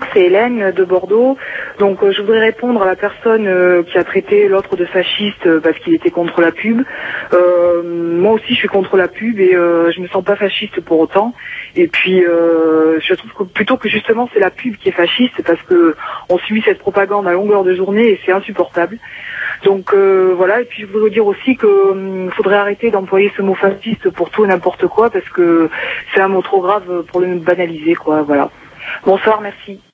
c'est Hélène de Bordeaux. Donc je voudrais répondre à la personne qui a traité l'autre de fasciste parce qu'il était contre la pub. Moi aussi je suis contre la pub et je me sens pas fasciste pour autant. Et puis je trouve que plutôt que justement c'est la pub qui est fasciste parce que on subit cette propagande à longueur de journée et c'est insupportable. Donc voilà, et puis je voudrais dire aussi que faudrait arrêter d'employer ce mot fasciste pour tout et n'importe quoi parce que c'est un mot trop grave pour le banaliser, quoi. Voilà. Bonsoir, merci.